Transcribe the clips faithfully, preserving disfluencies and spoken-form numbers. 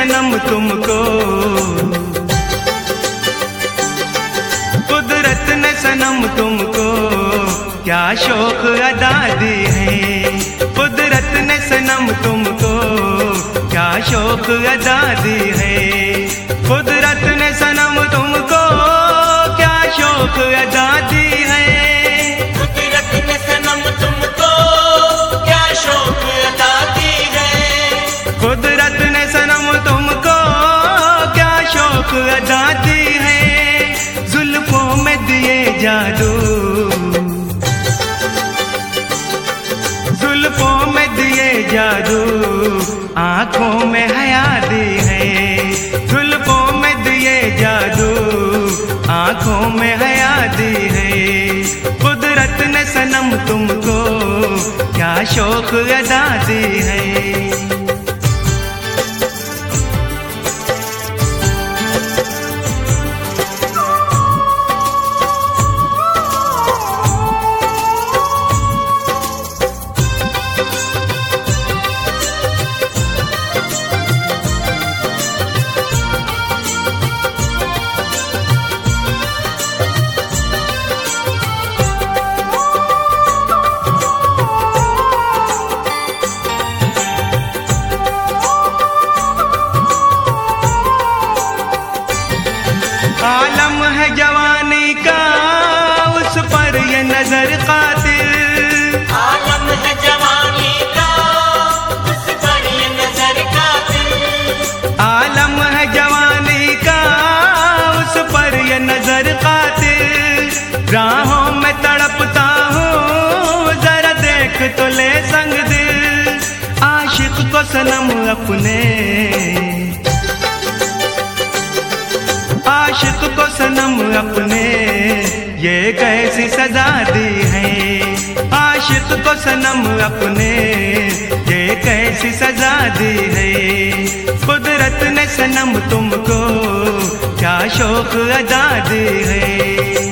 सनम तुमको, कुदरत ने सनम तुमको क्या शौक अदा दी है। कुदरत ने सनम तुमको क्या शौक अदा दी है। कुदरत ने सनम तुमको क्या शौक अदा दी है। कुदरत ने सनम तुमको क्या शौक अदा दी है। कुदरत ने सनम तुमको क्या शौक अदा दी है। जुल्फों में दिए जादू, जुल्फों में दिए जादू आंखों में हया दी है। जुल्फों में दिए जादू आंखों में हया दी है। कुदरत ने सनम तुमको क्या शौक अदा दी है। आलम है जवानी का उस पर ये नजर कातिल। आलम है जवानी का उस पर ये नजर कातिल। आलम है जवानी का उस पर ये नजर कातिल। राहों में तड़पता हूँ जरा देख तो ले संग दिल। आशिक को सनम अपने, आशिक को सनम अपने ये कैसी सजा दी है। आशिक को सनम अपने ये कैसी सजा दी है। कुदरत ने सनम तुमको क्या शौक अदा दी है।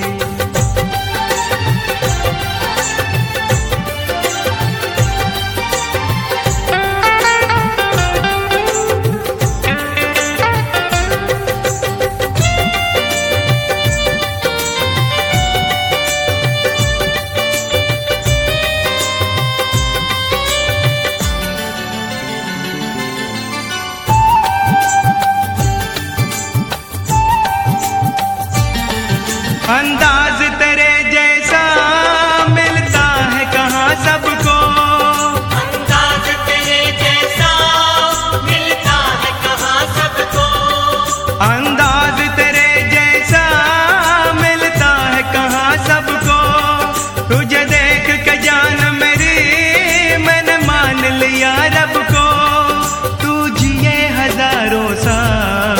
अंदाज तेरे जैसा मिलता है कहाँ सबको। अंदाज तेरे जैसा मिलता है कहाँ सबको। अंदाज तेरे जैसा मिलता है कहाँ सबको। तुझे देख के जान मेरी मैंने मान लिया रब को। तू जिए हजारों साल,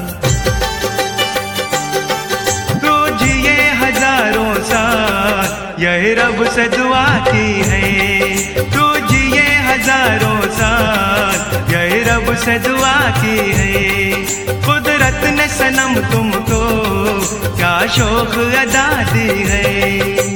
यही रब से दुआ की है। तू जिए हजारों साल यही रब से दुआ की है। कुदरत ने सनम तुमको क्या शौक अदा दी है।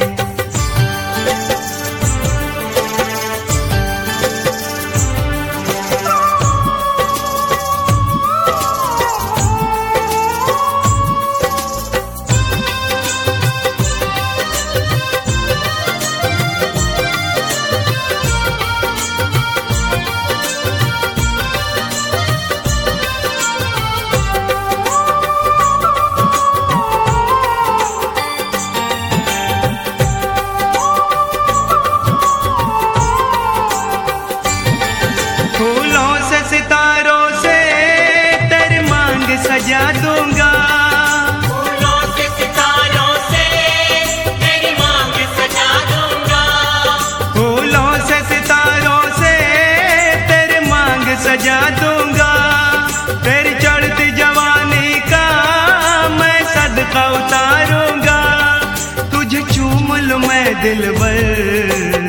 फूलों से सितारों से तेरी मांग सजा दूंगा। फूलों से सितारों से तेरी मांग सजा दूंगा। फूलों से सितारों से तेरी मांग सजा दूंगा। तेरी चढ़ती जवानी का मैं सदका उतारूंगा। तुझे चूम लूं मैं दिलबर,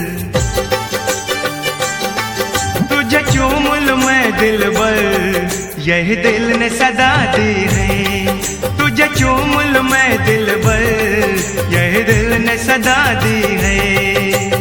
तुझे चूम लूं मैं दिलबर यही दिल ने सदा दी है। तुझे चूम लूं मैं दिलबर यही दिल ने सदा दी है।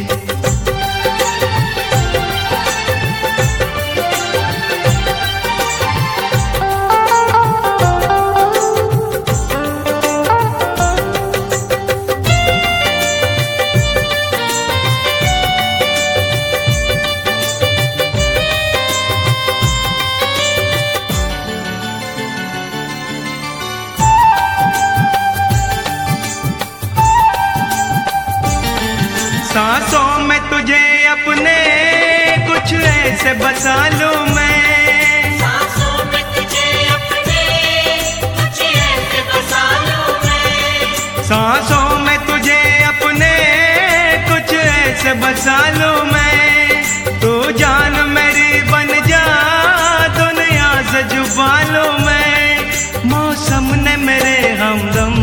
सांसों में तुझे अपने कुछ ऐसे बसा लूं मैं, सांसों में तुझे अपने कुछ ऐसे बसा लूं मैं, सांसों में तुझे अपने कुछ ऐसे बसा लूं मैं। तू जान मेरी बन जा, दुनिया से जुबा लूं मैं। मौसम ने मेरे हमदम,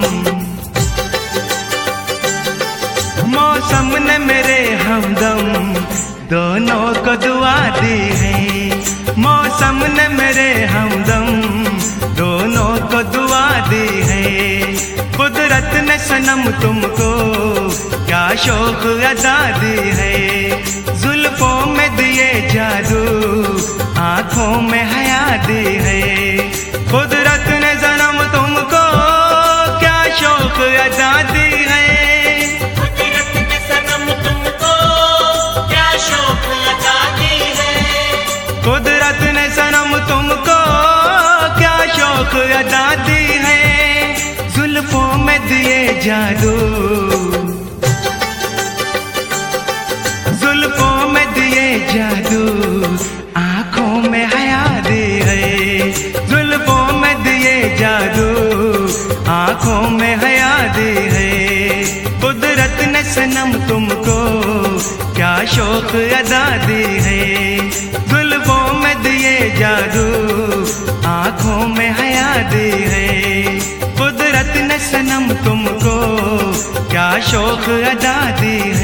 मौसम ने मेरे हमदम दोनों को दुआ दी है। मौसम ने मेरे हमदम दोनों को दुआ दी है। कुदरत ने सनम तुमको क्या शौक अदा दी है। जुल्फों में दिए जादू, आंखों में हया दी है। कुदरत ने सनम तुमको क्या शौक अदा दी है। कुदरत ने सनम तुमको क्या शौक अदा दी है। कुदरत ने सनम तुमको क्या शौक अदा दी है। जुल्फों में दिए जादू, जुल्फों में दिए जादू, आंखों में हया दी है। जुल्फों में दिए जादू, आंखों में हया दी है। कुदरत ने सनम तुमको क्या शौक अदा दी है। जुल्फों में दिए जादू, आंखों में हया दी है। कुदरत ने सनम तुमको क्या शौक अदा दी है।